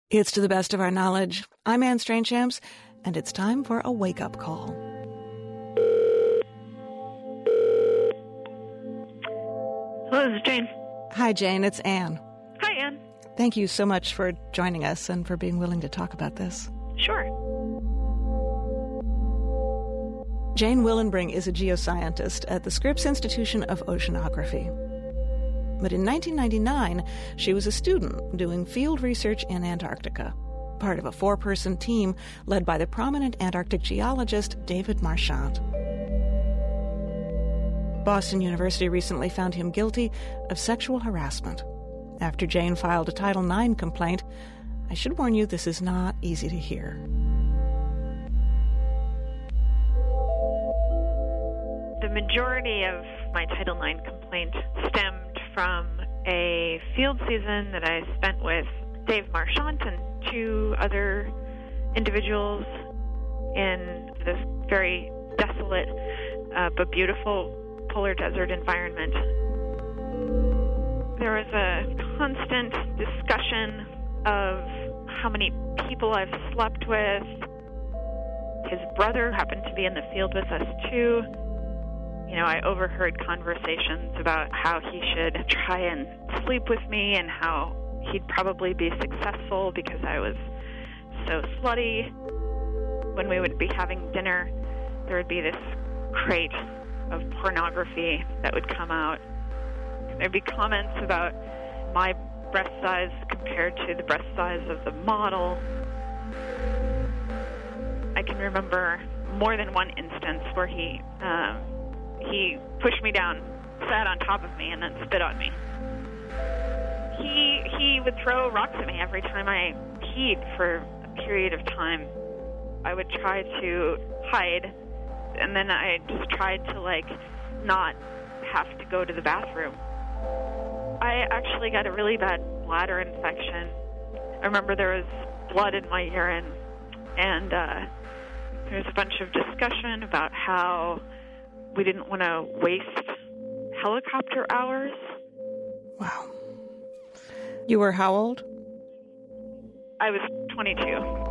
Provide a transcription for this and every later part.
It's To the Best of Our Knowledge. I'm Anne Strainchamps, and it's time for a wake-up call. Hello, this is Jane. Hi, Jane. It's Anne. Hi, Anne. Thank you so much for joining us and for being willing to talk about this. Sure. Jane Willenbring is a geoscientist at the Scripps Institution of Oceanography. But in 1999, she was a student doing field research in Antarctica, part of a 4-person team led by the prominent Antarctic geologist David Marchant. Boston University recently found him guilty of sexual harassment after Jane filed a Title IX complaint. I should warn you, this is not easy to hear. The majority of my Title IX complaint stemmed from a field season that I spent with Dave Marchant and 2 other individuals in this very desolate but beautiful polar desert environment. There was a constant discussion of how many people I've slept with. His brother happened to be in the field with us too. You know, I overheard conversations about how he should try and sleep with me and how he'd probably be successful because I was so slutty. When we would be having dinner, there would be this crate of pornography that would come out. There'd be comments about my breast size compared to the breast size of the model. I can remember more than one instance where he pushed me down, sat on top of me, and then spit on me. He would throw rocks at me every time I peed for a period of time. I would try to hide, and then I just tried to, not have to go to the bathroom. I actually got a really bad bladder infection. I remember there was blood in my urine, and there was a bunch of discussion about how we didn't want to waste helicopter hours. Wow. You were how old? I was 22.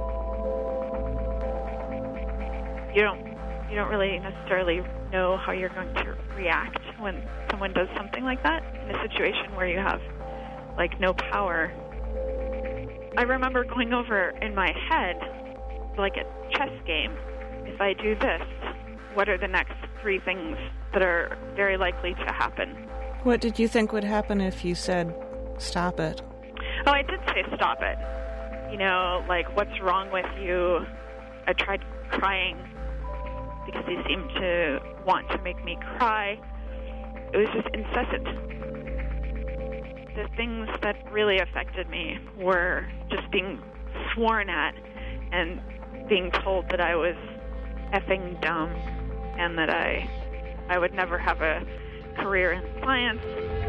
You don't really necessarily know how you're going to react when someone does something like that in a situation where you have, no power. I remember going over in my head, like a chess game, if I do this, what are the next 3 things that are very likely to happen? What did you think would happen if you said, stop it? Oh, I did say stop it. What's wrong with you? I tried crying because he seemed to want to make me cry. It was just incessant. The things that really affected me were just being sworn at and being told that I was effing dumb and that I would never have a career in science.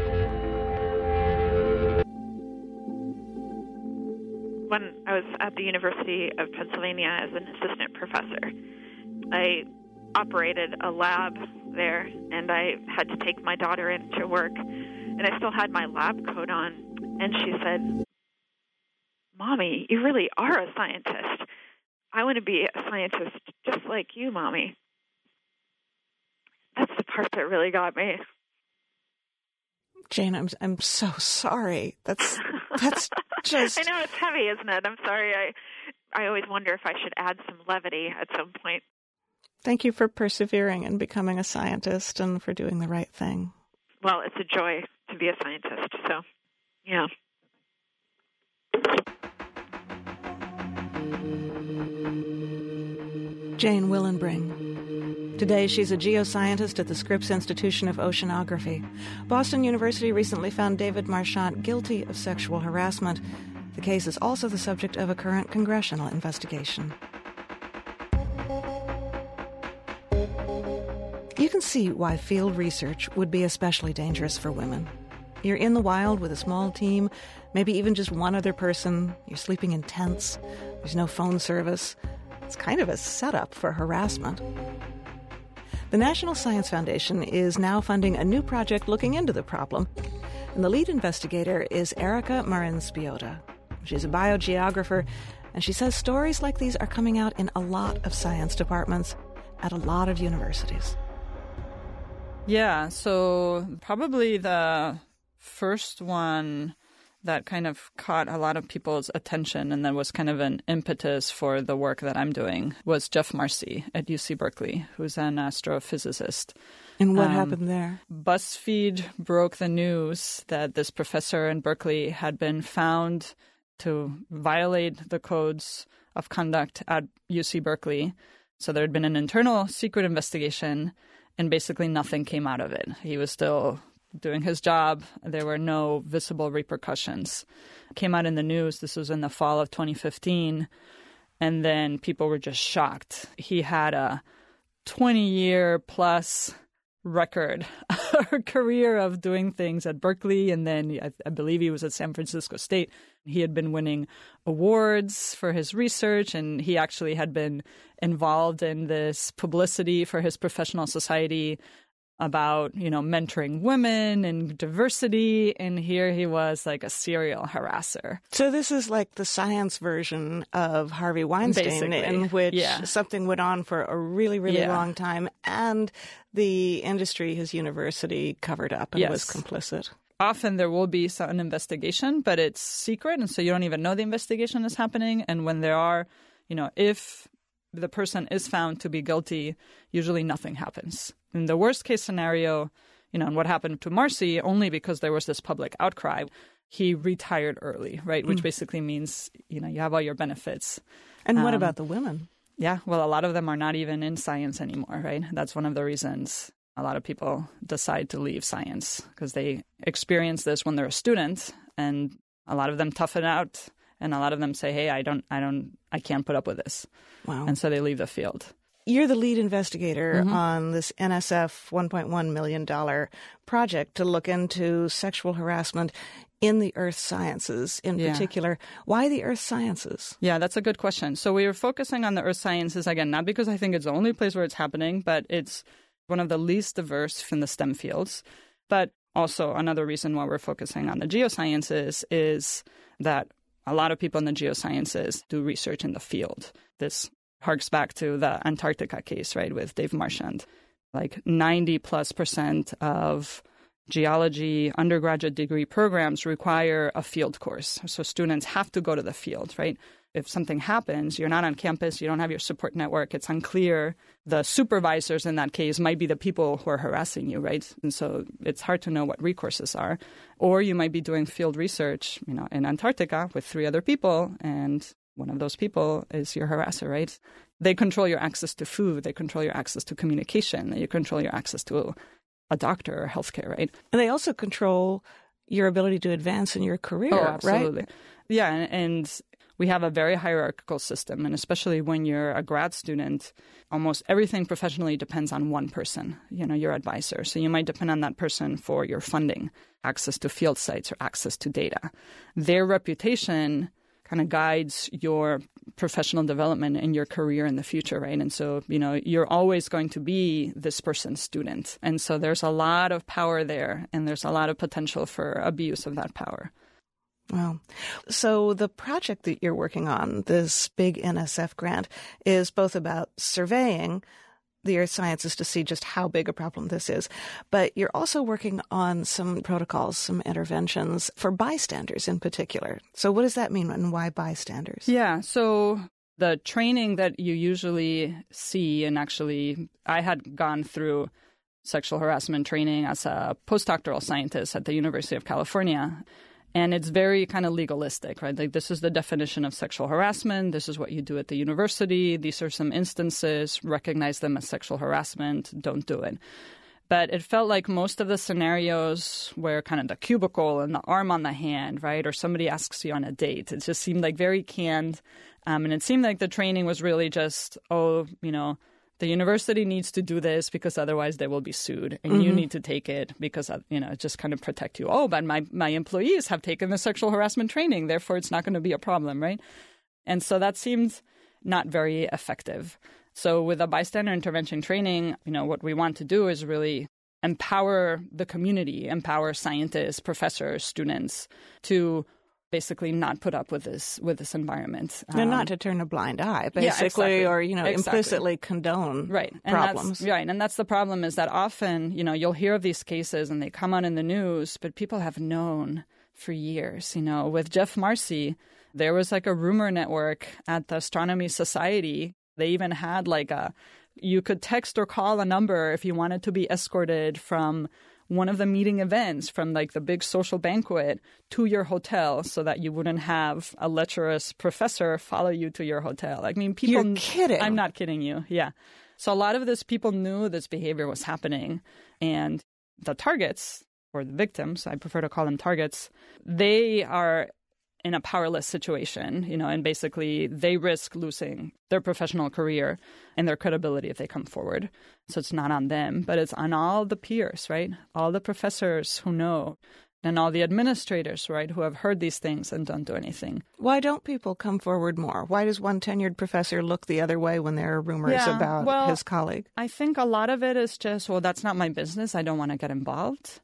When I was at the University of Pennsylvania as an assistant professor, I operated a lab there, and I had to take my daughter in to work, and I still had my lab coat on, and she said, "Mommy, you really are a scientist. I want to be a scientist just like you, Mommy." That's the part that really got me. Jane, I'm so sorry. That's just... I know, it's heavy, isn't it? I'm sorry. I always wonder if I should add some levity at some point. Thank you for persevering and becoming a scientist and for doing the right thing. Well, it's a joy to be a scientist, so, yeah. Jane Willenbring. Today, she's a geoscientist at the Scripps Institution of Oceanography. Boston University recently found David Marchant guilty of sexual harassment. The case is also the subject of a current congressional investigation. You can see why field research would be especially dangerous for women. You're in the wild with a small team, maybe even just one other person. You're sleeping in tents. There's no phone service. It's kind of a setup for harassment. The National Science Foundation is now funding a new project looking into the problem, and the lead investigator is Erica Marin Spiota. She's a biogeographer, and she says stories like these are coming out in a lot of science departments at a lot of universities. Yeah, so probably the first one that kind of caught a lot of people's attention and that was kind of an impetus for the work that I'm doing was Jeff Marcy at UC Berkeley, who's an astrophysicist. And what happened there? BuzzFeed broke the news that this professor in Berkeley had been found to violate the codes of conduct at UC Berkeley. So there had been an internal secret investigation, and basically nothing came out of it. He was still doing his job. There were no visible repercussions. It came out in the news. This was in the fall of 2015. And then people were just shocked. He had a 20-year plus record, a career of doing things at Berkeley. And then I believe he was at San Francisco State. He had been winning awards for his research, and he actually had been involved in this publicity for his professional society about, mentoring women and diversity. And here he was like a serial harasser. So this is like the science version of Harvey Weinstein, basically, in which something went on for a really, really long time, and the industry, his university, covered up and was complicit. Often there will be an investigation, but it's secret, and so you don't even know the investigation is happening. And when there are, if the person is found to be guilty, usually nothing happens. In the worst case scenario, and what happened to Marcy, only because there was this public outcry, he retired early, right? Which basically means, you have all your benefits. And what about the women? Yeah, well, a lot of them are not even in science anymore, right? That's one of the reasons a lot of people decide to leave science, because they experience this when they're a student, and a lot of them tough it out, and a lot of them say, hey, I can't put up with this. Wow. And so they leave the field. You're the lead investigator on this NSF $1.1 million project to look into sexual harassment in the earth sciences in particular. Why the earth sciences? Yeah, that's a good question. So we are focusing on the earth sciences, again, not because I think it's the only place where it's happening, but it's one of the least diverse in the STEM fields. But also another reason why we're focusing on the geosciences is that a lot of people in the geosciences do research in the field. This harks back to the Antarctica case, right, with Dave Marchand. Like 90+% of geology undergraduate degree programs require a field course. So students have to go to the field, right? If something happens, you're not on campus, you don't have your support network, it's unclear. The supervisors in that case might be the people who are harassing you, right? And so it's hard to know what recourses are. Or you might be doing field research, in Antarctica with 3 other people, and one of those people is your harasser, right? They control your access to food, they control your access to communication, they control your access to a doctor or healthcare, right? And they also control your ability to advance in your career, absolutely. Right? Yeah, and we have a very hierarchical system, and especially when you're a grad student, almost everything professionally depends on one person, your advisor. So you might depend on that person for your funding, access to field sites, or access to data. Their reputation kind of guides your professional development and your career in the future, right? And so, you're always going to be this person's student. And so there's a lot of power there, and there's a lot of potential for abuse of that power. Wow. So the project that you're working on, this big NSF grant, is both about surveying the earth sciences to see just how big a problem this is, but you're also working on some protocols, some interventions for bystanders in particular. So what does that mean, and why bystanders? Yeah, so the training that you usually see, and actually I had gone through sexual harassment training as a postdoctoral scientist at the University of California. And it's very kind of legalistic, right? Like, this is the definition of sexual harassment. This is what you do at the university. These are some instances. Recognize them as sexual harassment. Don't do it. But it felt like most of the scenarios where kind of the cubicle and the arm on the hand, right? Or somebody asks you on a date. It just seemed like very canned. And it seemed like the training was really just, the university needs to do this because otherwise they will be sued, and you need to take it because, just kind of protect you. Oh, but my employees have taken the sexual harassment training, therefore it's not going to be a problem, right? And so that seemed not very effective. So with a bystander intervention training, what we want to do is really empower the community, empower scientists, professors, students to basically not put up with this environment. And not to turn a blind eye, basically, or, implicitly condone problems. And that's the problem, is that often, you'll hear of these cases and they come out in the news, but people have known for years. With Jeff Marcy, there was like a rumor network at the Astronomy Society. They even had you could text or call a number if you wanted to be escorted from one of the meeting events, from like the big social banquet, to your hotel, so that you wouldn't have a lecherous professor follow you to your hotel. I mean, people... You're kidding. I'm not kidding you. Yeah. So a lot of this, people knew this behavior was happening, and the targets, or the victims, I prefer to call them targets, they are in a powerless situation, and basically they risk losing their professional career and their credibility if they come forward. So it's not on them, but it's on all the peers, right? All the professors who know, and all the administrators, right, who have heard these things and don't do anything. Why don't people come forward more? Why does one tenured professor look the other way when there are rumors about his colleague? I think a lot of it is just, that's not my business. I don't want to get involved.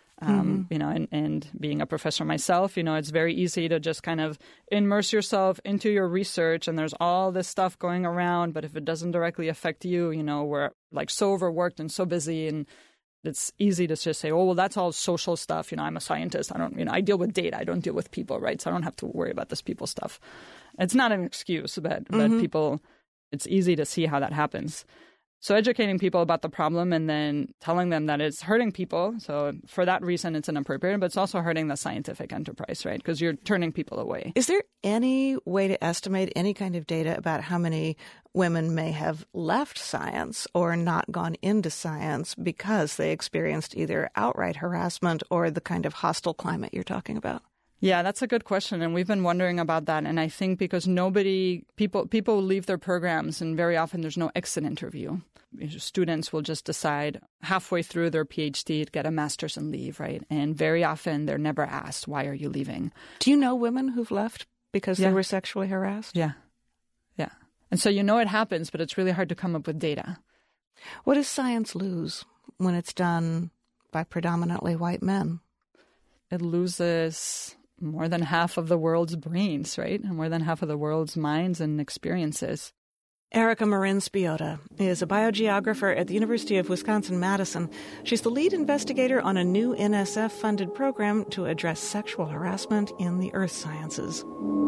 And being a professor myself, it's very easy to just kind of immerse yourself into your research, and there's all this stuff going around. But if it doesn't directly affect you, we're like so overworked and so busy, and it's easy to just say, that's all social stuff. I'm a scientist. I don't, I deal with data. I don't deal with people, right? So I don't have to worry about this people stuff. It's not an excuse, but people, it's easy to see how that happens. So educating people about the problem and then telling them that it's hurting people. So for that reason, it's inappropriate, but it's also hurting the scientific enterprise, right? Because you're turning people away. Is there any way to estimate any kind of data about how many women may have left science or not gone into science because they experienced either outright harassment or the kind of hostile climate you're talking about? Yeah, that's a good question, and we've been wondering about that. And I think because people leave their programs, and very often there's no exit interview. Students will just decide halfway through their PhD to get a master's and leave, right? And very often they're never asked, why are you leaving? Do you know women who've left because they were sexually harassed? Yeah. And so it happens, but it's really hard to come up with data. What does science lose when it's done by predominantly white men? It loses more than half of the world's brains, right? And more than half of the world's minds and experiences. Erica Marin Spiota is a biogeographer at the University of Wisconsin-Madison. She's the lead investigator on a new NSF-funded program to address sexual harassment in the earth sciences.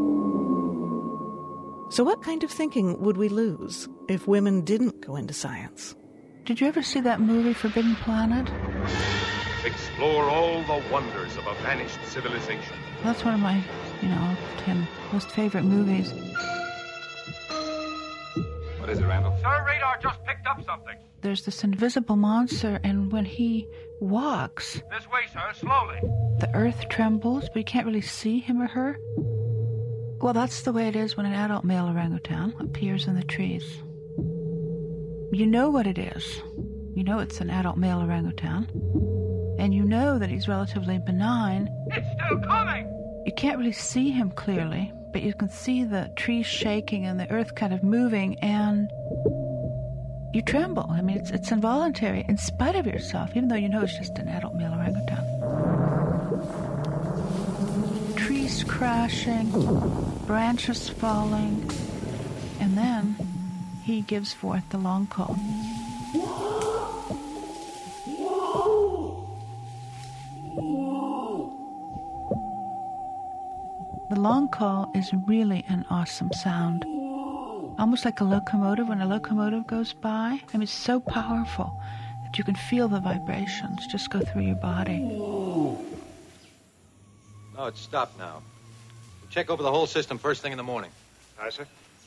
So what kind of thinking would we lose if women didn't go into science? Did you ever see that movie, Forbidden Planet? Explore all the wonders of a vanished civilization. That's one of my, 10 most favorite movies. What is it, Randall? Sir, radar just picked up something. There's this invisible monster, and when he walks... This way, sir, slowly. The earth trembles, but you can't really see him or her. Well, that's the way it is when an adult male orangutan appears in the trees. You know what it is. You know it's an adult male orangutan. And you know that he's relatively benign. It's still coming! You can't really see him clearly, but you can see the trees shaking and the earth kind of moving, and you tremble. I mean, it's involuntary in spite of yourself, even though you know it's just an adult male orangutan. Trees crashing, branches falling, and then he gives forth the long call. The long call is really an awesome sound. Almost like a locomotive when a locomotive goes by. I mean, it's so powerful that you can feel the vibrations just go through your body. No, it's stopped now. We'll check over the whole system first thing in the morning. Aye, sir.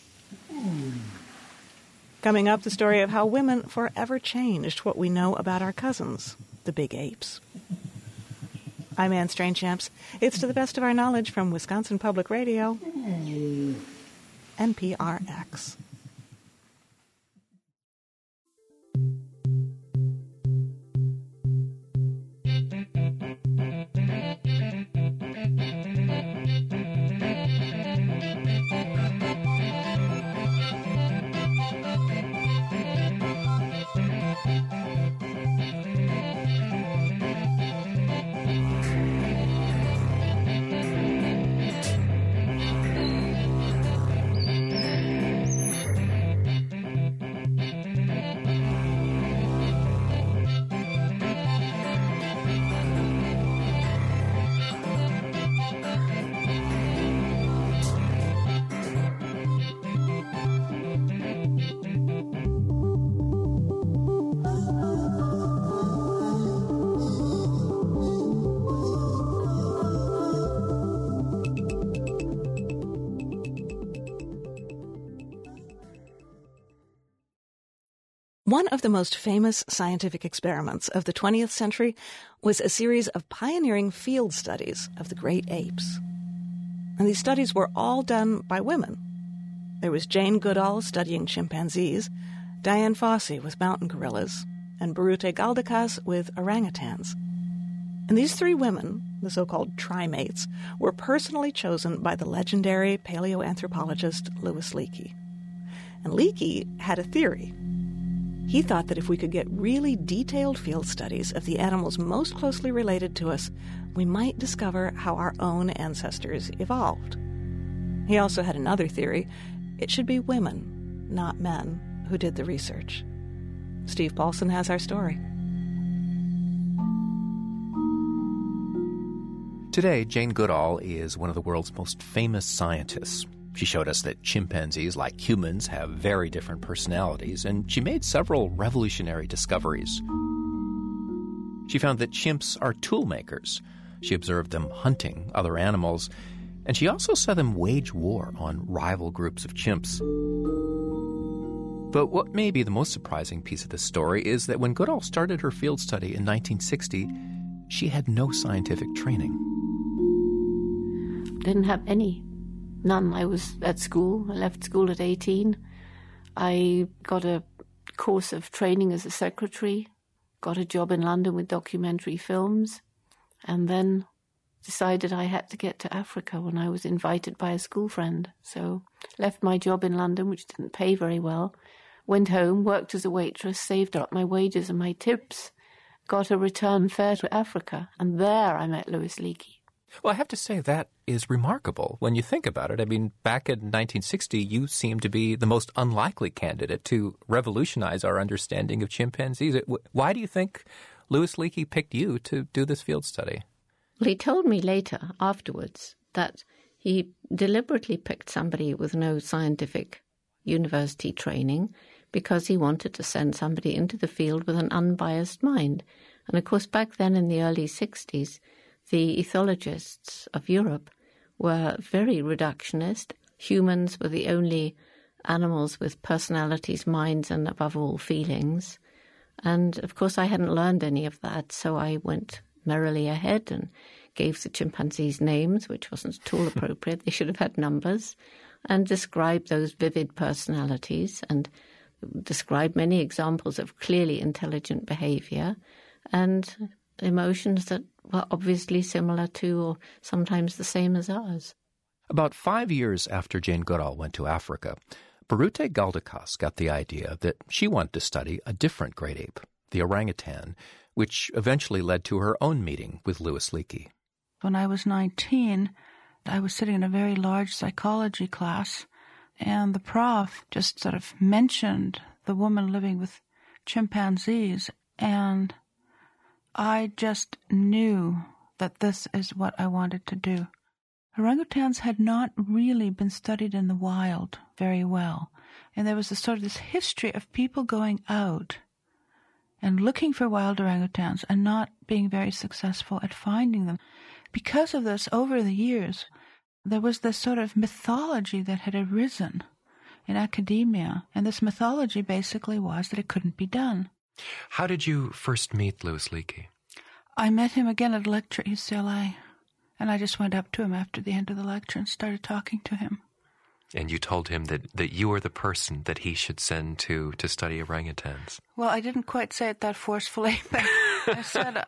Coming up, the story of how women forever changed what we know about our cousins, the big apes. I'm Anne Strainchamps. It's to the best of our knowledge from Wisconsin Public Radio, NPRX. One of the most famous scientific experiments of the 20th century was a series of pioneering field studies of the great apes. And these studies were all done by women. There was Jane Goodall studying chimpanzees, Dian Fossey with mountain gorillas, and Birute Galdikas with orangutans. And these three women, the so-called trimates, were personally chosen by the legendary paleoanthropologist Louis Leakey. And Leakey had a theory. He thought that if we could get really detailed field studies of the animals most closely related to us, we might discover how our own ancestors evolved. He also had another theory. It should be women, not men, who did the research. Steve Paulson has our story. Today, Jane Goodall is one of the world's most famous scientists. She showed us that chimpanzees, like humans, have very different personalities, and she made several revolutionary discoveries. She found that chimps are tool makers. She observed them hunting other animals, and she also saw them wage war on rival groups of chimps. But what may be the most surprising piece of this story is that when Goodall started her field study in 1960, she had no scientific training. Didn't have any. None. I was at school. I left school at 18. I got a course of training as a secretary, got a job in London with documentary films, and then decided I had to get to Africa when I was invited by a school friend. So left my job in London, which didn't pay very well, went home, worked as a waitress, saved up my wages and my tips, got a return fare to Africa, and there I met Louis Leakey. Well, I have to say that is remarkable when you think about it. I mean, back in 1960, you seemed to be the most unlikely candidate to revolutionize our understanding of chimpanzees. Why do you think Louis Leakey picked you to do this field study? Well, he told me later, afterwards, that he deliberately picked somebody with no scientific university training because he wanted to send somebody into the field with an unbiased mind. And, of course, back then in the early 60s, the ethologists of Europe were very reductionist. Humans were the only animals with personalities, minds, and above all, feelings. And, of course, I hadn't learned any of that, so I went merrily ahead and gave the chimpanzees names, which wasn't at all appropriate. They should have had numbers, and described those vivid personalities and described many examples of clearly intelligent behavior and emotions that were obviously similar to or sometimes the same as ours. About 5 years after Jane Goodall went to Africa, Birute Galdikas got the idea that she wanted to study a different great ape, the orangutan, which eventually led to her own meeting with Louis Leakey. When I was 19, I was sitting in a very large psychology class, and the prof just sort of mentioned the woman living with chimpanzees, and I just knew that this is what I wanted to do. Orangutans had not really been studied in the wild very well, and there was this history of people going out and looking for wild orangutans and not being very successful at finding them. Because of this, over the years, there was this sort of mythology that had arisen in academia, and this mythology basically was that it couldn't be done. How did you first meet Louis Leakey? I met him again at a lecture at UCLA, and I just went up to him after the end of the lecture and started talking to him. And you told him that you were the person that he should send to study orangutans. Well, I didn't quite say it that forcefully, but I said,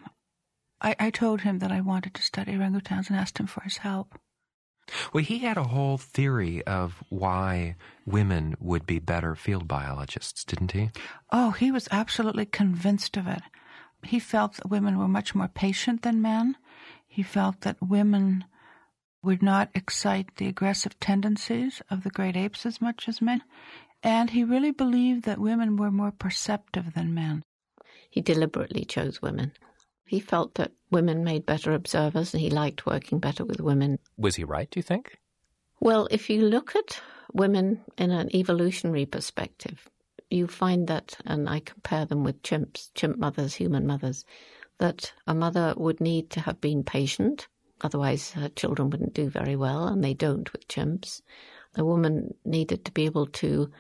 I told him that I wanted to study orangutans and asked him for his help. Well, he had a whole theory of why women would be better field biologists, didn't he? Oh, he was absolutely convinced of it. He felt that women were much more patient than men. He felt that women would not excite the aggressive tendencies of the great apes as much as men. And he really believed that women were more perceptive than men. He deliberately chose women. He felt that women made better observers, and he liked working better with women. Was he right, do you think? Well, if you look at women in an evolutionary perspective, you find that, and I compare them with chimps, chimp mothers, human mothers, that a mother would need to have been patient, otherwise her children wouldn't do very well, and they don't with chimps. A woman needed to be able to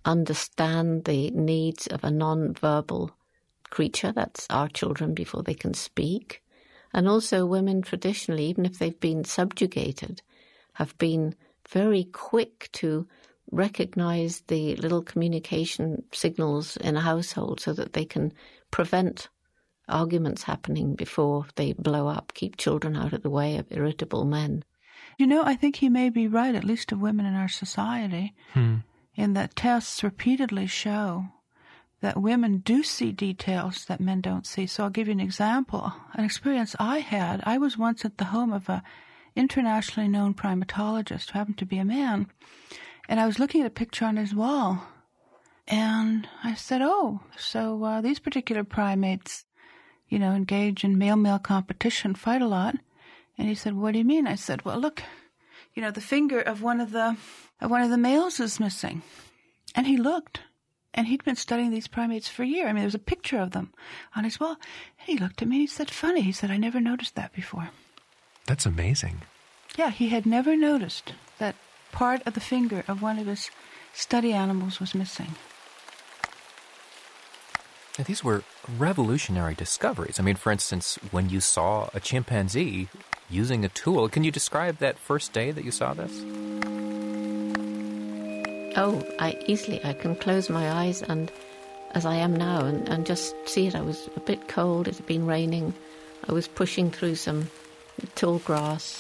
understand the needs of a non-verbal creature, that's our children before they can speak. And also women traditionally, even if they've been subjugated, have been very quick to recognize the little communication signals in a household so that they can prevent arguments happening before they blow up, keep children out of the way of irritable men. You know, I think he may be right, at least of women in our society, in that tests repeatedly show that women do see details that men don't see. So I'll give you an example. An experience I had, I was once at the home of an internationally known primatologist who happened to be a man, and I was looking at a picture on his wall, and I said, oh, so these particular primates, you know, engage in male-male competition, fight a lot. And he said, what do you mean? I said, well, look, you know, the finger of one of the males is missing. And he looked, and he'd been studying these primates for a year. I mean, there was a picture of them on his wall. And he looked at me, he said, funny. He said, I never noticed that before. That's amazing. Yeah, he had never noticed that part of the finger of one of his study animals was missing. Now, these were revolutionary discoveries. I mean, for instance, when you saw a chimpanzee using a tool, can you describe that first day that you saw this? Oh, I can close my eyes and, as I am now, and just see it. I was a bit cold, it had been raining. I was pushing through some tall grass.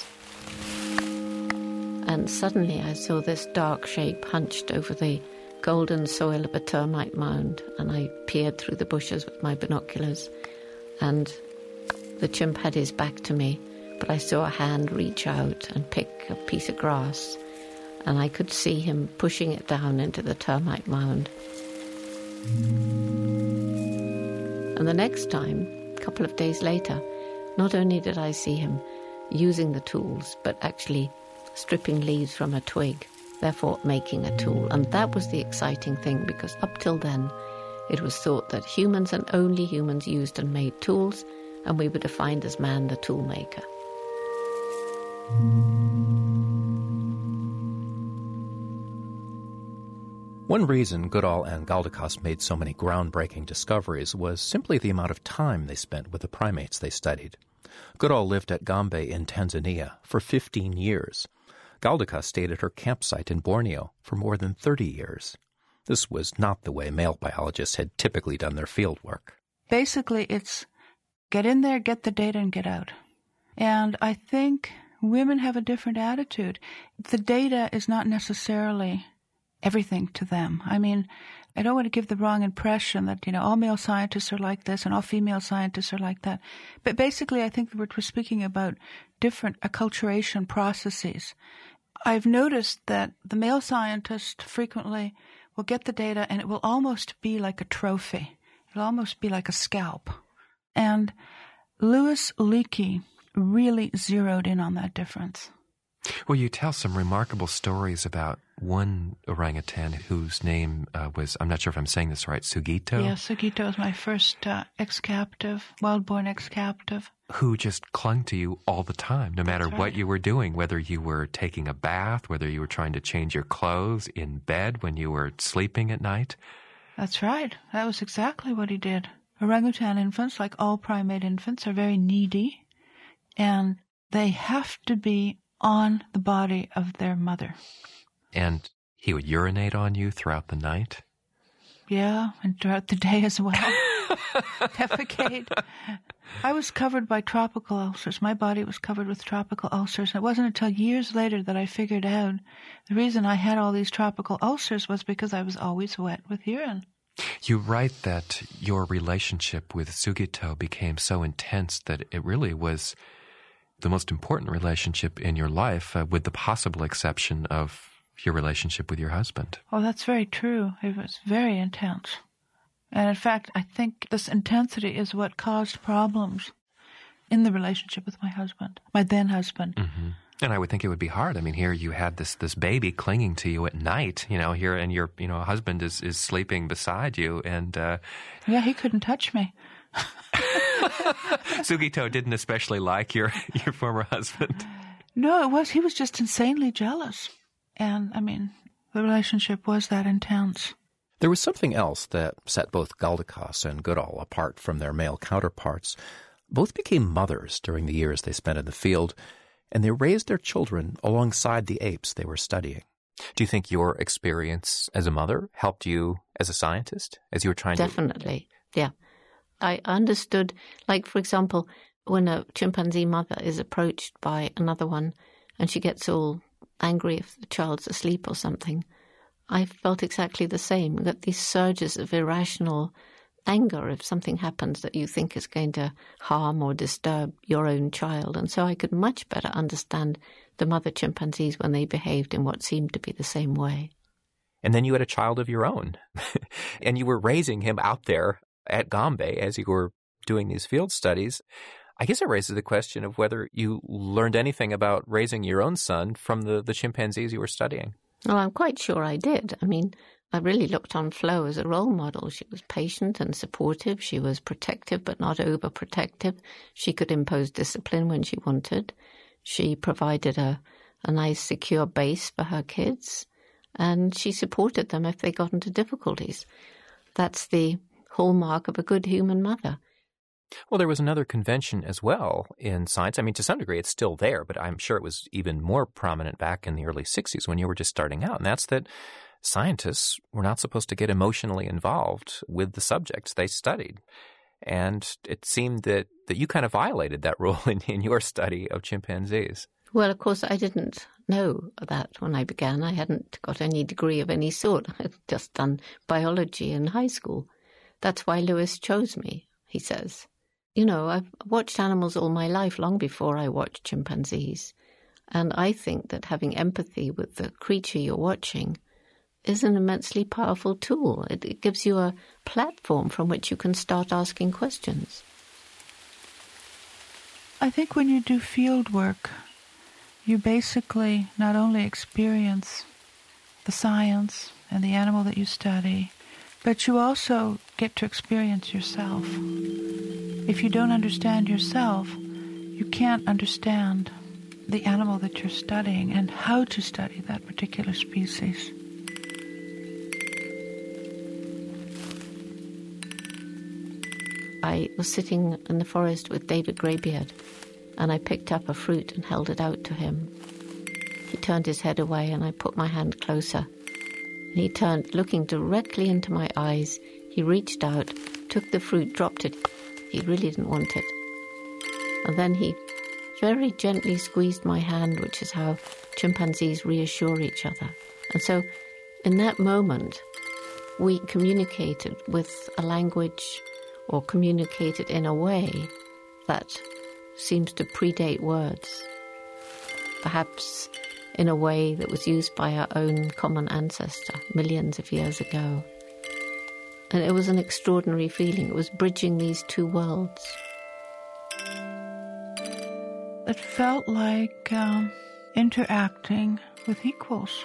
And suddenly I saw this dark shape hunched over the golden soil of a termite mound, and I peered through the bushes with my binoculars, and the chimp had his back to me, but I saw a hand reach out and pick a piece of grass, and I could see him pushing it down into the termite mound. And the next time, a couple of days later, not only did I see him using the tools, but actually stripping leaves from a twig, therefore making a tool. And that was the exciting thing, because up till then it was thought that humans and only humans used and made tools, and we were defined as man the tool maker. One reason Goodall and Galdikas made so many groundbreaking discoveries was simply the amount of time they spent with the primates they studied. Goodall lived at Gombe in Tanzania for 15 years. Galdikas stayed at her campsite in Borneo for more than 30 years. This was not the way male biologists had typically done their field work. Basically, it's get in there, get the data, and get out. And I think women have a different attitude. The data is not necessarily everything to them. I mean, I don't want to give the wrong impression that, you know, all male scientists are like this and all female scientists are like that. But basically, I think we're speaking about different acculturation processes. I've noticed that the male scientist frequently will get the data and it will almost be like a trophy. It'll almost be like a scalp. And Louis Leakey really zeroed in on that difference. Well, you tell some remarkable stories about one orangutan whose name was, I'm not sure if I'm saying this right, Sugito? Yeah, Sugito was my first ex-captive, wild-born ex-captive. Who just clung to you all the time, no matter That's what right. you were doing, whether you were taking a bath, whether you were trying to change your clothes, in bed, when you were sleeping at night. That's right. That was exactly what he did. Orangutan infants, like all primate infants, are very needy, and they have to be on the body of their mother. And he would urinate on you throughout the night? Yeah, and throughout the day as well. Defecate. I was covered by tropical ulcers. My body was covered with tropical ulcers. It wasn't until years later that I figured out the reason I had all these tropical ulcers was because I was always wet with urine. You write that your relationship with Sugito became so intense that it really was the most important relationship in your life, with the possible exception of your relationship with your husband. Oh, that's very true. It was very intense. And in fact, I think this intensity is what caused problems in the relationship with my husband, my then husband. Mm-hmm. And I would think it would be hard. I mean, here you had this baby clinging to you at night, here, and your husband is sleeping beside you, and yeah, he couldn't touch me. Sugito didn't especially like your former husband. No, he was just insanely jealous. And I mean, the relationship was that intense. There was something else that set both Galdikas and Goodall apart from their male counterparts. Both became mothers during the years they spent in the field, and they raised their children alongside the apes they were studying. Do you think your experience as a mother helped you as a scientist, as you were trying Definitely, yeah. I understood, like, for example, when a chimpanzee mother is approached by another one and she gets all angry if the child's asleep or something, I felt exactly the same. You get these surges of irrational anger if something happens that you think is going to harm or disturb your own child. And so I could much better understand the mother chimpanzees when they behaved in what seemed to be the same way. And then you had a child of your own, and you were raising him out there at Gombe as you were doing these field studies. I guess it raises the question of whether you learned anything about raising your own son from the chimpanzees you were studying. Well, I'm quite sure I did. I mean, I really looked on Flo as a role model. She was patient and supportive. She was protective but not overprotective. She could impose discipline when she wanted. She provided a nice, secure base for her kids, and she supported them if they got into difficulties. That's the hallmark of a good human mother. Well, there was another convention as well in science. I mean, to some degree, it's still there, but I'm sure it was even more prominent back in the early 60s when you were just starting out, and that's that scientists were not supposed to get emotionally involved with the subjects they studied. And it seemed that you kind of violated that rule in your study of chimpanzees. Well, of course, I didn't know that when I began. I hadn't got any degree of any sort. I'd just done biology in high school. That's why Lewis chose me, he says. You know, I've watched animals all my life, long before I watched chimpanzees. And I think that having empathy with the creature you're watching is an immensely powerful tool. It gives you a platform from which you can start asking questions. I think when you do field work, you basically not only experience the science and the animal that you study, but you also get to experience yourself. If you don't understand yourself, you can't understand the animal that you're studying and how to study that particular species. I was sitting in the forest with David Greybeard, and I picked up a fruit and held it out to him. He turned his head away, and I put my hand closer. And he turned, looking directly into my eyes. He reached out, took the fruit, dropped it. He really didn't want it. And then he very gently squeezed my hand, which is how chimpanzees reassure each other. And so in that moment, we communicated with a language, or communicated in a way that seems to predate words, perhaps in a way that was used by our own common ancestor millions of years ago. And it was an extraordinary feeling. It was bridging these two worlds. It felt like interacting with equals,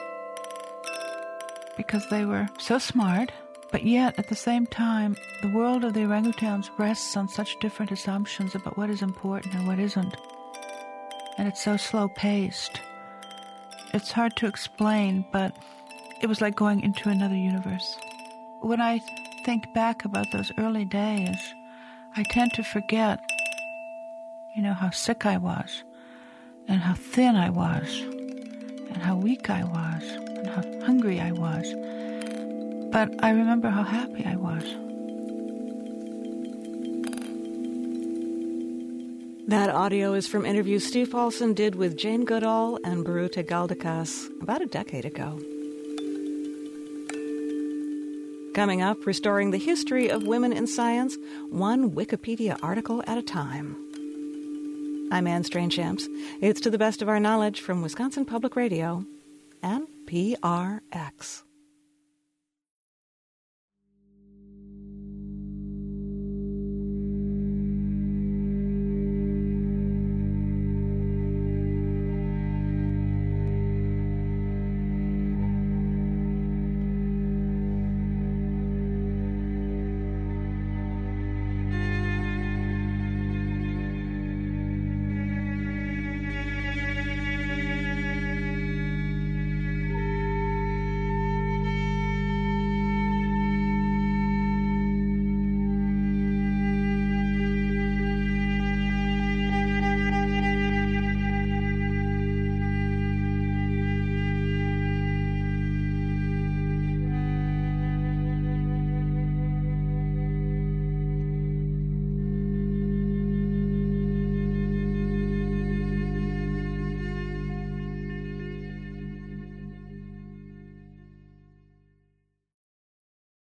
because they were so smart, but yet at the same time, the world of the orangutans rests on such different assumptions about what is important and what isn't. And it's so slow-paced. It's hard to explain, but it was like going into another universe. When I think back about those early days, I tend to forget, how sick I was, and how thin I was, and how weak I was, and how hungry I was. But I remember how happy I was. That audio is from interviews Steve Paulson did with Jane Goodall and Biruté Galdikas about a decade ago. Coming up, restoring the history of women in science, one Wikipedia article at a time. I'm Anne Strainchamps. It's To the Best of Our Knowledge from Wisconsin Public Radio and PRX.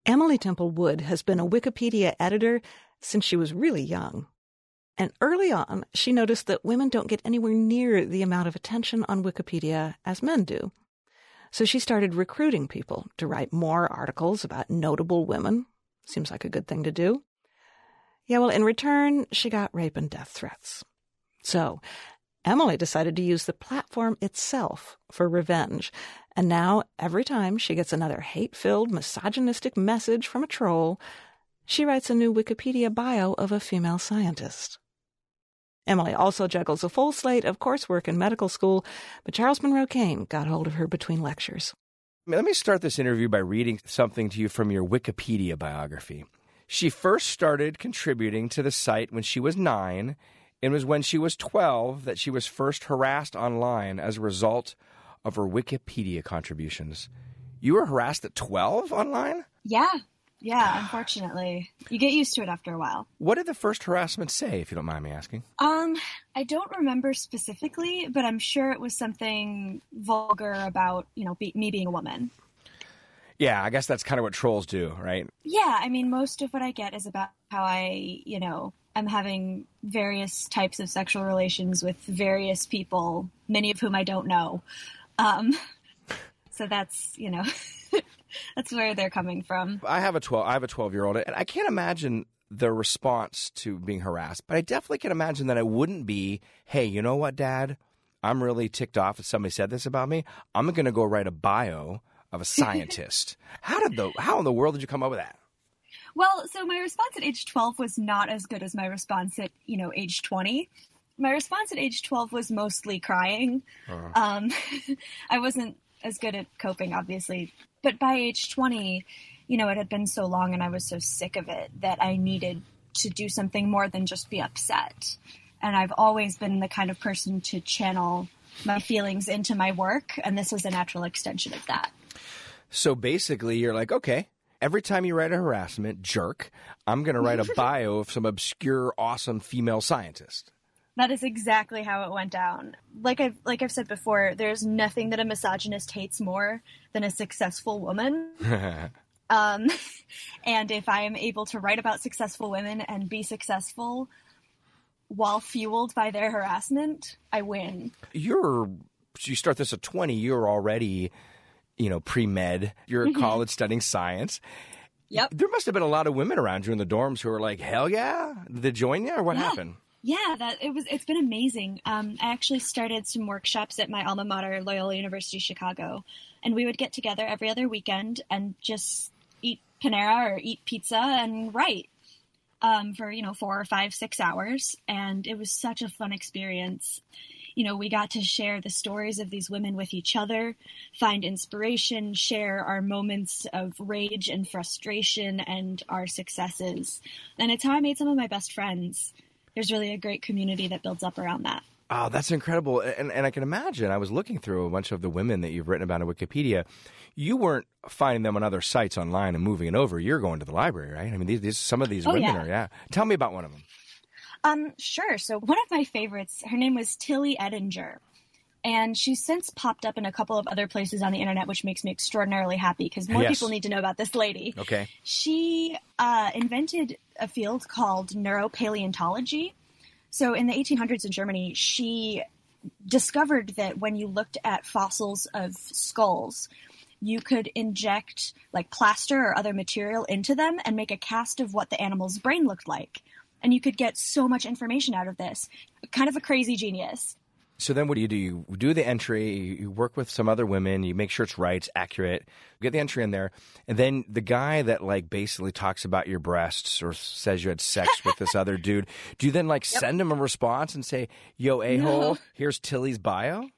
Emily Temple Wood has been a Wikipedia editor since she was really young. And early on, she noticed that women don't get anywhere near the amount of attention on Wikipedia as men do. So she started recruiting people to write more articles about notable women. Seems like a good thing to do. Yeah, well, in return, she got rape and death threats. So Emily decided to use the platform itself for revenge. And now, every time she gets another hate-filled, misogynistic message from a troll, she writes a new Wikipedia bio of a female scientist. Emily also juggles a full slate of coursework in medical school, but Charles Monroe Kane got hold of her between lectures. Let me start this interview by reading something to you from your Wikipedia biography. She first started contributing to the site when she was 9, and it was when she was 12 that she was first harassed online as a result of her Wikipedia contributions. You were harassed at 12 online? Yeah, unfortunately. You get used to it after a while. What did the first harassment say, if you don't mind me asking? I don't remember specifically, but I'm sure it was something vulgar about, me being a woman. Yeah, I guess that's kind of what trolls do, right? Yeah, I mean, most of what I get is about how I, am having various types of sexual relations with various people, many of whom I don't know. So that's, that's where they're coming from. I have a 12-year-old, and I can't imagine the response to being harassed, but I definitely can imagine that it wouldn't be, hey, you know what, Dad? I'm really ticked off that somebody said this about me. I'm going to go write a bio of a scientist. How in the world did you come up with that? Well, so my response at age 12 was not as good as my response at, age 20. My response at age 12 was mostly crying. I wasn't as good at coping, obviously. But by age 20, it had been so long and I was so sick of it that I needed to do something more than just be upset. And I've always been the kind of person to channel my feelings into my work, and this was a natural extension of that. So basically, you're like, okay, every time you write a harassment, jerk, I'm going to write a bio of some obscure, awesome female scientist. That is exactly how it went down. Like I've said before, there's nothing that a misogynist hates more than a successful woman. And if I am able to write about successful women and be successful while fueled by their harassment, I win. You start this at 20, you're already, pre-med. You're at college studying science. Yep. There must have been a lot of women around you in the dorms who were like, hell yeah? Did they join you, or what happened? Yeah, it's been amazing. I actually started some workshops at my alma mater, Loyola University Chicago, and we would get together every other weekend and just eat Panera or eat pizza and write for 4 or 5, 6 hours. And it was such a fun experience. We got to share the stories of these women with each other, find inspiration, share our moments of rage and frustration and our successes. And it's how I made some of my best friends. There's really a great community that builds up around that. Oh, that's incredible. And I can imagine, I was looking through a bunch of the women that you've written about in Wikipedia. You weren't finding them on other sites online and moving it over. You're going to the library, right? I mean, some of these women are, yeah. Tell me about one of them. Sure. So one of my favorites, her name was Tilly Edinger. And she's since popped up in a couple of other places on the internet, which makes me extraordinarily happy because more people need to know about this lady. Okay. She invented a field called neuropaleontology. So in the 1800s in Germany, she discovered that when you looked at fossils of skulls, you could inject like plaster or other material into them and make a cast of what the animal's brain looked like. And you could get so much information out of this. Kind of a crazy genius. So then what do? You do the entry, you work with some other women, you make sure it's right, it's accurate, you get the entry in there, and then the guy that like basically talks about your breasts or says you had sex with this other dude, do you then send him a response and say, yo, a-hole, here's Tilly's bio?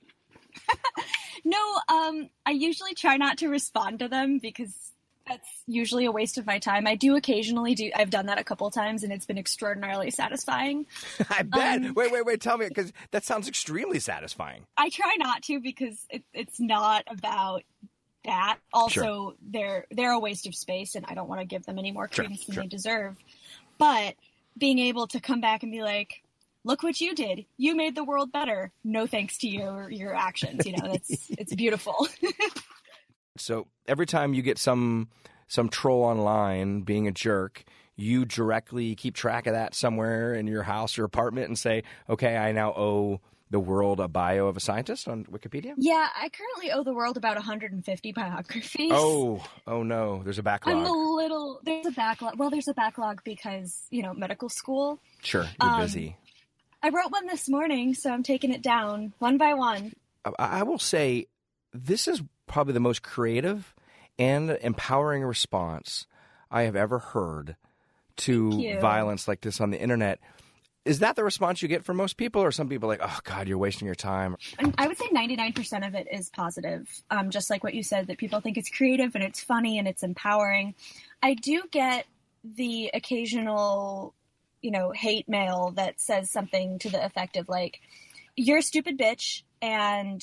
No, I usually try not to respond to them because that's usually a waste of my time. I do occasionally I've done that a couple of times, and it's been extraordinarily satisfying. I bet. Wait. Tell me, because that sounds extremely satisfying. I try not to because it's not about that. Also, they're a waste of space, and I don't want to give them any more credence than they deserve. But being able to come back and be like, look what you did. You made the world better. No thanks to your actions. It's beautiful. So every time you get some some troll online being a jerk, you directly keep track of that somewhere in your house or apartment and say, okay, I now owe the world a bio of a scientist on Wikipedia? Yeah, I currently owe the world about 150 biographies. Oh no, there's a backlog. There's a backlog. Well, there's a backlog because, medical school. Sure, you're busy. I wrote one this morning, so I'm taking it down one by one. I will say this is probably the most creative and empowering response I have ever heard to violence like this on the internet. Is that the response you get from most people, or some people like, oh, God, you're wasting your time? I would say 99% of it is positive, just like what you said, that people think it's creative and it's funny and it's empowering. I do get the occasional, hate mail that says something to the effect of like, you're a stupid bitch and,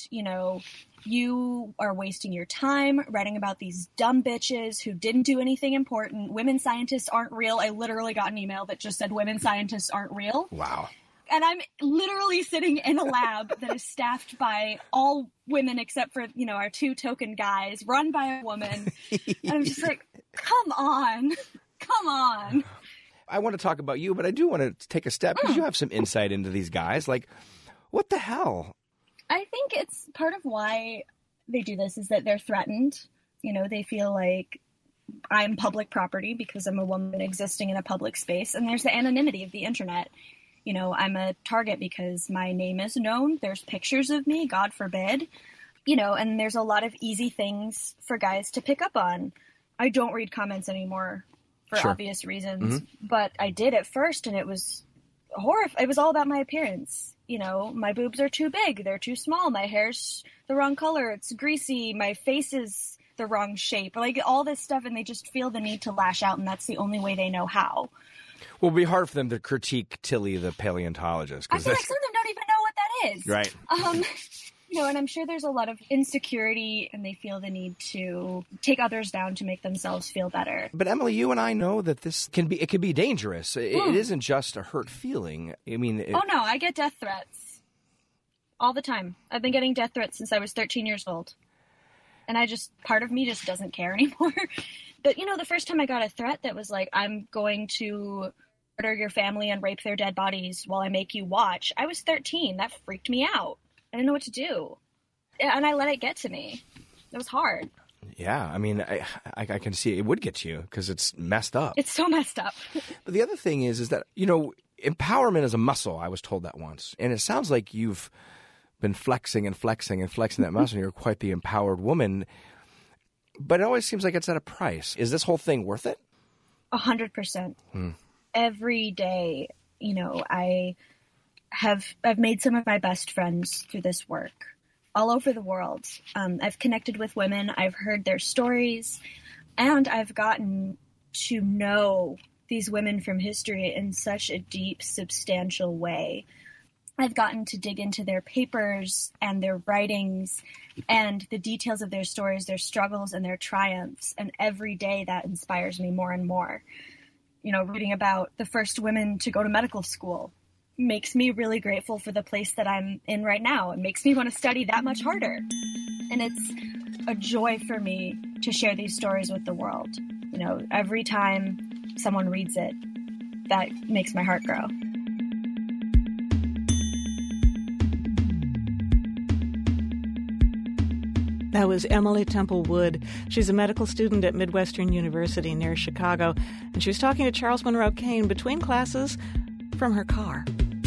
you are wasting your time writing about these dumb bitches who didn't do anything important. Women scientists aren't real. I literally got an email that just said women scientists aren't real. Wow. And I'm literally sitting in a lab that is staffed by all women except for, our 2 token guys, run by a woman. And I'm just like, come on. I want to talk about you, but I do want to take a step because you have some insight into these guys. Like, what the hell? I think it's part of why they do this is that they're threatened. They feel like I'm public property because I'm a woman existing in a public space. And there's the anonymity of the internet. I'm a target because my name is known. There's pictures of me, God forbid. And there's a lot of easy things for guys to pick up on. I don't read comments anymore for obvious reasons. But I did at first, and it was horrifying. It was all about my appearance. My boobs are too big. They're too small. My hair's the wrong color. It's greasy. My face is the wrong shape. Like all this stuff, and they just feel the need to lash out, and that's the only way they know how. Well, it'd be hard for them to critique Tilly the paleontologist. I feel like some of them don't even know what that is. Right. And I'm sure there's a lot of insecurity, and they feel the need to take others down to make themselves feel better. But Emily, you and I know that this can be dangerous. It isn't just a hurt feeling. I mean, oh no, I get death threats all the time. I've been getting death threats since I was 13 years old, and part of me just doesn't care anymore. But the first time I got a threat that was like, I'm going to murder your family and rape their dead bodies while I make you watch, I was 13. That freaked me out. I didn't know what to do. And I let it get to me. It was hard. Yeah, I mean, I can see it would get you because it's messed up. It's so messed up. But the other thing is that, empowerment is a muscle. I was told that once. And it sounds like you've been flexing and flexing and flexing that muscle. You're quite the empowered woman. But it always seems like it's at a price. Is this whole thing worth it? 100%. Every day, I've made some of my best friends through this work all over the world. I've connected with women. I've heard their stories, and I've gotten to know these women from history in such a deep, substantial way. I've gotten to dig into their papers and their writings and the details of their stories, their struggles and their triumphs. And every day that inspires me more and more. Reading about the first women to go to medical school makes me really grateful for the place that I'm in right now. It makes me want to study that much harder. And it's a joy for me to share these stories with the world. Every time someone reads it, that makes my heart grow. That was Emily Temple Wood. She's a medical student at Midwestern University near Chicago, and she was talking to Charles Monroe Kane between classes from her car.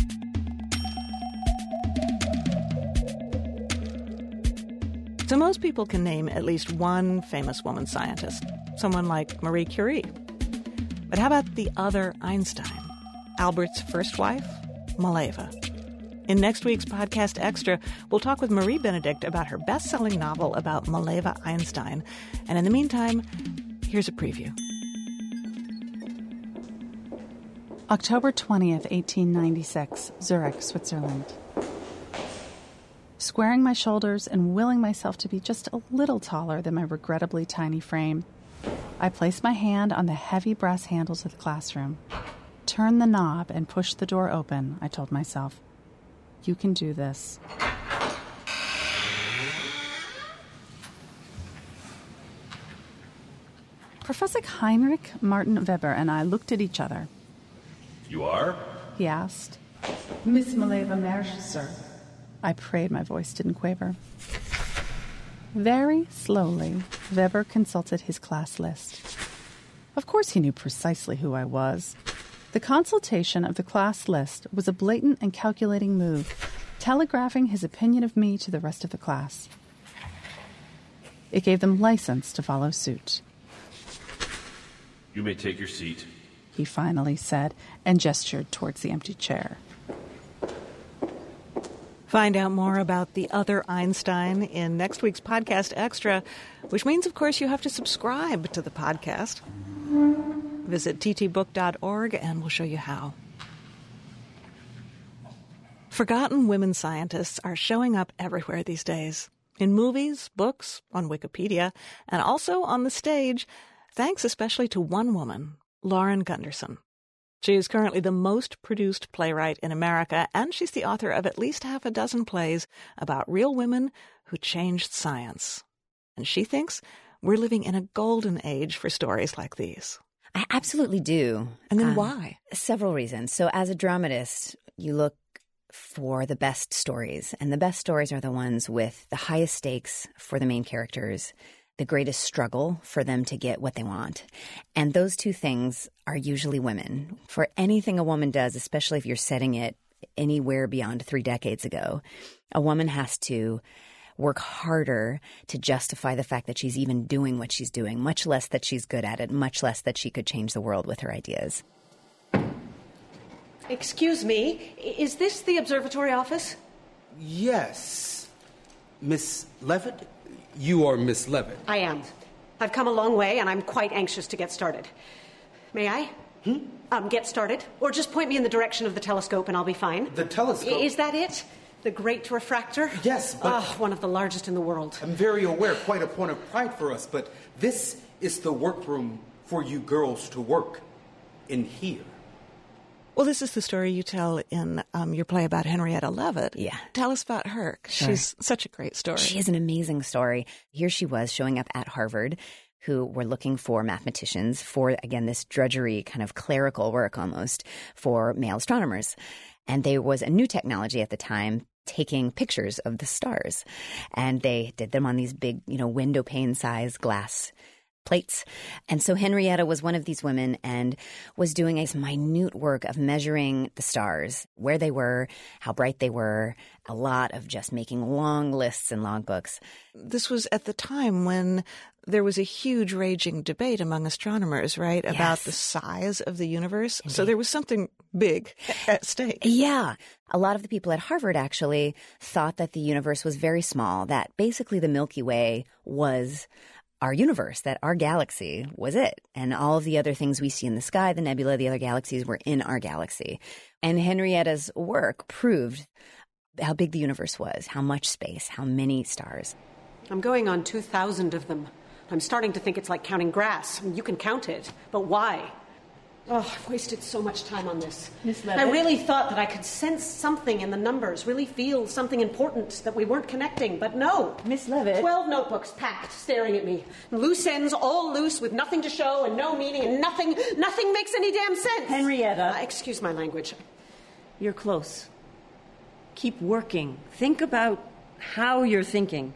So most people can name at least one famous woman scientist, someone like Marie Curie. But how about the other Einstein, Albert's first wife, Mileva? In next week's Podcast Extra, we'll talk with Marie Benedict about her best-selling novel about Mileva Einstein. And in the meantime, here's a preview. October 20th, 1896, Zurich, Switzerland. Squaring my shoulders and willing myself to be just a little taller than my regrettably tiny frame, I placed my hand on the heavy brass handles of the classroom. Turn the knob and push the door open, I told myself. You can do this. Professor Heinrich Martin Weber and I looked at each other. You are? He asked. Miss Mileva Mersch, sir. I prayed my voice didn't quaver. Very slowly, Weber consulted his class list. Of course he knew precisely who I was. The consultation of the class list was a blatant and calculating move, telegraphing his opinion of me to the rest of the class. It gave them license to follow suit. You may take your seat, he finally said, and gestured towards the empty chair. Find out more about the other Einstein in next week's Podcast Extra, which means, of course, you have to subscribe to the podcast. Visit ttbook.org and we'll show you how. Forgotten women scientists are showing up everywhere these days. In movies, books, on Wikipedia, and also on the stage, thanks especially to one woman, Lauren Gunderson. She is currently the most produced playwright in America, and she's the author of at least half a dozen plays about real women who changed science. And she thinks we're living in a golden age for stories like these. I absolutely do. And then why? Several reasons. So as a dramatist, you look for the best stories, and the best stories are the ones with the highest stakes for the main characters, the greatest struggle for them to get what they want. And those two things are usually women. For anything a woman does, especially if you're setting it anywhere beyond 3 decades ago, a woman has to work harder to justify the fact that she's even doing what she's doing, much less that she's good at it, much less that she could change the world with her ideas. Excuse me, is this the observatory office? Yes. Miss Levitt? You are Miss Levitt. I am. I've come a long way, and I'm quite anxious to get started. May I? Get started? Or just point me in the direction of the telescope, and I'll be fine. The telescope? Is that it? The Great Refractor? Yes, but... one of the largest in the world. I'm very aware, quite a point of pride for us, but this is the workroom for you girls to work in here. Well, this is the story you tell in your play about Henrietta Leavitt. Yeah. Tell us about her. Sure. She's such a great story. She is an amazing story. Here she was showing up at Harvard, who were looking for mathematicians for, again, this drudgery kind of clerical work almost for male astronomers. And there was a new technology at the time taking pictures of the stars. And they did them on these big, window pane size glass plates. And so Henrietta was one of these women and was doing a minute work of measuring the stars, where they were, how bright they were, a lot of just making long lists and logbooks. This was at the time when there was a huge raging debate among astronomers, right, about the size of the universe. Indeed. So there was something big at stake. Yeah. A lot of the people at Harvard actually thought that the universe was very small, that basically the Milky Way was our universe, that our galaxy was it. And all of the other things we see in the sky, the nebula, the other galaxies were in our galaxy. And Henrietta's work proved how big the universe was, how much space, how many stars. I'm going on 2,000 of them. I'm starting to think it's like counting grass. I mean, you can count it, but why? Oh, I've wasted so much time on this. Miss Levitt? I really thought that I could sense something in the numbers, really feel something important, that we weren't connecting, but no. Miss Levitt? 12 notebooks packed, staring at me. Loose ends, all loose, with nothing to show and no meaning, and nothing makes any damn sense. Henrietta. Excuse my language. You're close. Keep working. Think about how you're thinking.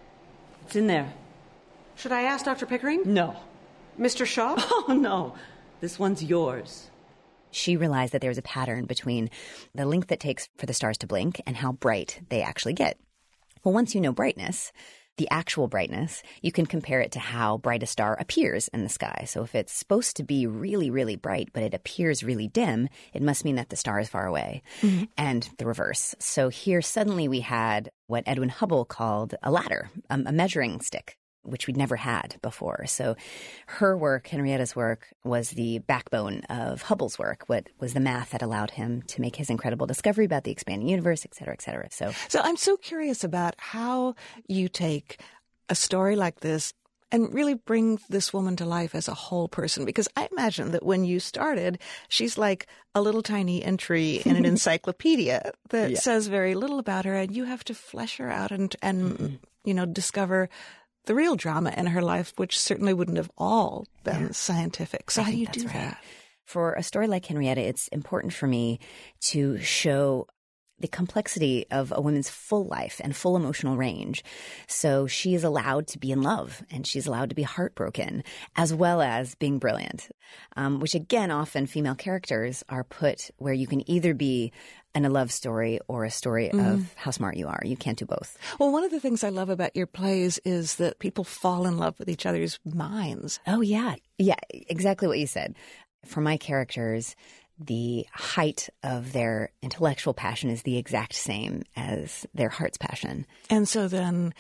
It's in there. Should I ask Dr. Pickering? No. Mr. Shaw? Oh, no. This one's yours. She realized that there was a pattern between the length it takes for the stars to blink and how bright they actually get. Well, once you know brightness, the actual brightness, you can compare it to how bright a star appears in the sky. So if it's supposed to be really, really bright, but it appears really dim, it must mean that the star is far away. Mm-hmm. And the reverse. So here suddenly we had what Edwin Hubble called a ladder, a measuring stick, which we'd never had before. So her work, Henrietta's work, was the backbone of Hubble's work, what was the math that allowed him to make his incredible discovery about the expanding universe, et cetera, et cetera. So I'm so curious about how you take a story like this and really bring this woman to life as a whole person. Because I imagine that when you started, she's like a little tiny entry in an encyclopedia that says very little about her, and you have to flesh her out and discover the real drama in her life, which certainly wouldn't have all been scientific. So how do you do that? For a story like Henrietta, it's important for me to show the complexity of a woman's full life and full emotional range. So she is allowed to be in love and she's allowed to be heartbroken as well as being brilliant, which again, often female characters are put where you can either be in a love story or a story of how smart you are. You can't do both. Well, one of the things I love about your plays is that people fall in love with each other's minds. Oh, yeah. Yeah, exactly what you said. For my characters, the height of their intellectual passion is the exact same as their heart's passion. And so then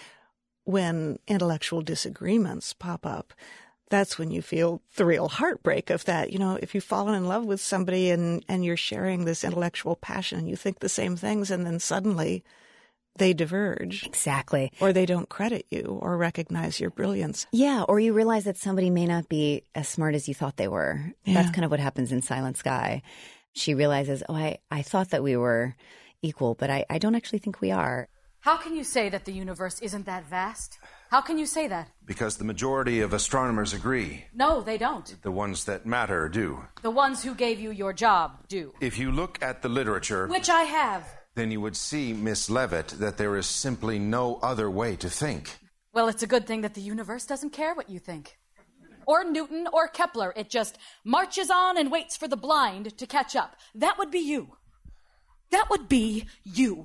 when intellectual disagreements pop up, that's when you feel the real heartbreak of that. You know, if you've fallen in love with somebody and you're sharing this intellectual passion and you think the same things and then suddenly they diverge. Exactly. Or they don't credit you or recognize your brilliance. Yeah, or you realize that somebody may not be as smart as you thought they were. Yeah. That's kind of what happens in Silent Sky. She realizes, I thought that we were equal, but I don't actually think we are. How can you say that the universe isn't that vast? How can you say that? Because the majority of astronomers agree. No, they don't. The ones that matter do. The ones who gave you your job do. If you look at the literature... Which I have. Then you would see, Miss Levitt, that there is simply no other way to think. Well, it's a good thing that the universe doesn't care what you think. Or Newton or Kepler. It just marches on and waits for the blind to catch up. That would be you. That would be you.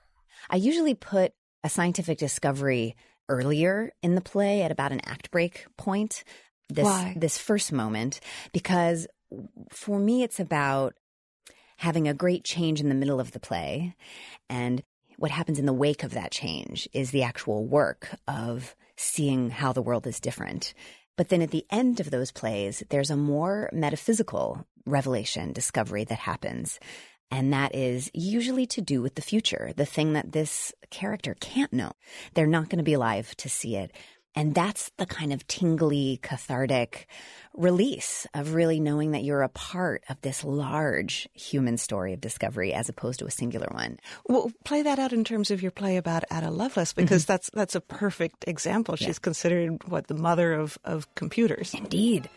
I usually put a scientific discovery earlier in the play at about an act break point. Why? This first moment, because for me it's about having a great change in the middle of the play, and what happens in the wake of that change is the actual work of seeing how the world is different. But then at the end of those plays, there's a more metaphysical revelation, discovery that happens. And that is usually to do with the future, the thing that this character can't know. They're not going to be alive to see it. And that's the kind of tingly, cathartic release of really knowing that you're a part of this large human story of discovery as opposed to a singular one. Well, play that out in terms of your play about Ada Lovelace, because that's a perfect example. She's considered, the mother of computers. Indeed.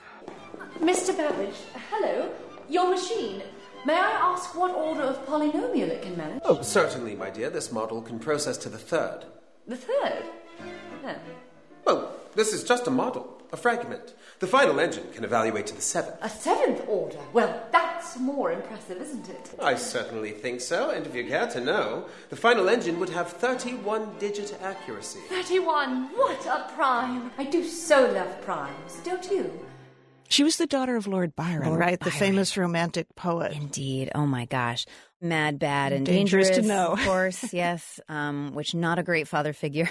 Mr. Babbage, hello. Your machine. May I ask what order of polynomial it can manage? Oh, certainly, my dear. This model can process to the third. The third? No. Well, this is just a model, a fragment. The final engine can evaluate to the seventh. A seventh order? Well, that's more impressive, isn't it? I certainly think so, and if you care to know, the final engine would have 31-digit accuracy. 31? What a prime! I do so love primes, don't you? She was the daughter of Lord Byron, right? The famous romantic poet. Indeed. Oh, my gosh. Mad, bad, and dangerous to know. Of course, yes, which not a great father figure.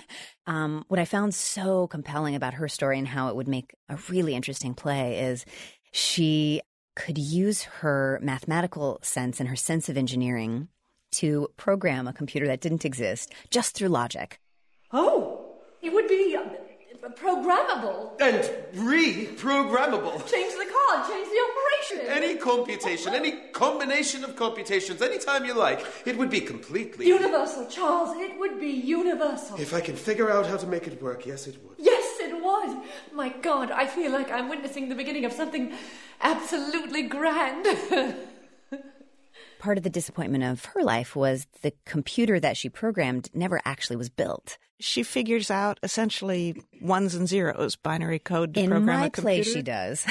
What I found so compelling about her story and how it would make a really interesting play is she could use her mathematical sense and her sense of engineering to program a computer that didn't exist just through logic. Oh, it would be programmable. And reprogrammable. Change the card, change the operation. Any computation, any combination of computations, any time you like, it would be completely... Universal, Charles, it would be universal. If I can figure out how to make it work, yes, it would. Yes, it would. My God, I feel like I'm witnessing the beginning of something absolutely grand. Part of the disappointment of her life was the computer that she programmed never actually was built. She figures out essentially ones and zeros, binary code to program a computer. In my play, she does.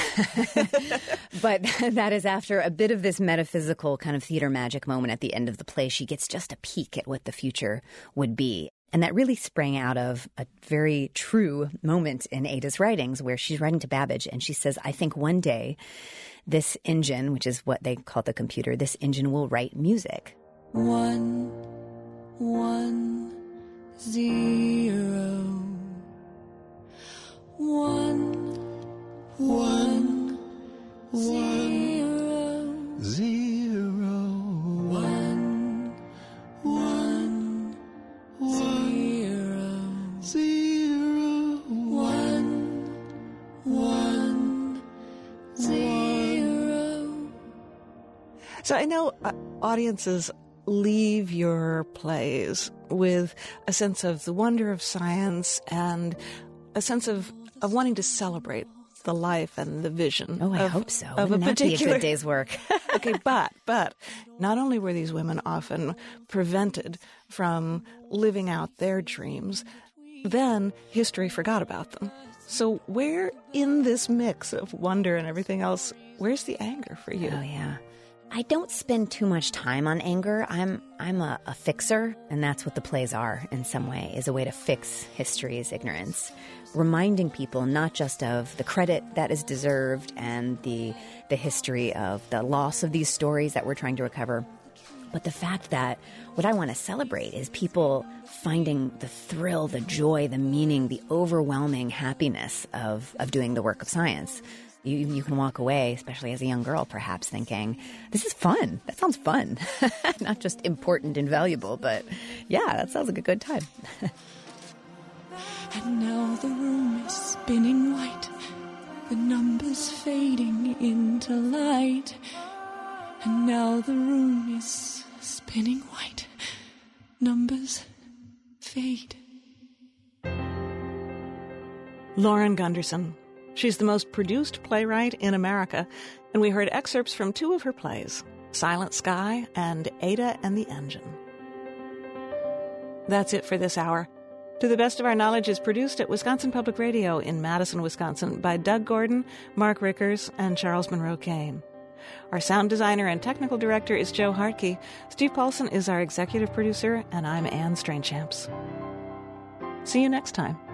But that is after a bit of this metaphysical kind of theater magic moment at the end of the play. She gets just a peek at what the future would be. And that really sprang out of a very true moment in Ada's writings where she's writing to Babbage and she says, I think one day this engine, which is what they call the computer, this engine will write music. 1, 1, 0. 1, 1, 1, 0. 1, 1, 1, 0. 1, 1, 0. So I know audiences leave your plays with a sense of the wonder of science and a sense of wanting to celebrate the life and the vision. Oh, I hope so. Of Wouldn't a that be a particular good day's work? Okay, but not only were these women often prevented from living out their dreams, then history forgot about them. So where in this mix of wonder and everything else, where's the anger for you? Oh, yeah. I don't spend too much time on anger. I'm a fixer, and that's what the plays are in some way, is a way to fix history's ignorance. Reminding people not just of the credit that is deserved and the history of the loss of these stories that we're trying to recover, but the fact that what I want to celebrate is people finding the thrill, the joy, the meaning, the overwhelming happiness of doing the work of science. You can walk away, especially as a young girl, perhaps thinking, this is fun. That sounds fun. Not just important and valuable, but yeah, that sounds like a good time. And now the room is spinning white, the numbers fading into light. And now the room is spinning white, numbers fade. Lauren Gunderson. She's the most produced playwright in America, and we heard excerpts from two of her plays, Silent Sky and Ada and the Engine. That's it for this hour. To the Best of Our Knowledge is produced at Wisconsin Public Radio in Madison, Wisconsin by Doug Gordon, Mark Rickers, and Charles Monroe Kane. Our sound designer and technical director is Joe Hartke. Steve Paulson is our executive producer, and I'm Anne Strainchamps. See you next time.